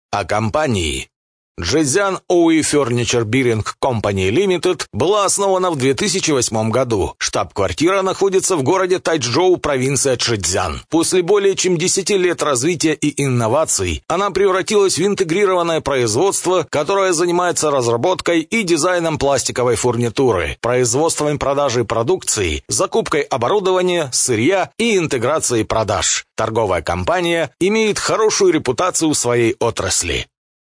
О компании. Zhejiang Ooi Furniture Bearing Company Limited была основана в 2008 году. Штаб-квартира находится в городе Тайчжоу, провинция Чжэцзян. После более чем 10 лет развития и инноваций она превратилась в интегрированное производство, которое занимается разработкой и дизайном пластиковой фурнитуры, производством и продажей продукции, закупкой оборудования, сырья и интеграцией продаж. Торговая компания имеет хорошую репутацию в своей отрасли.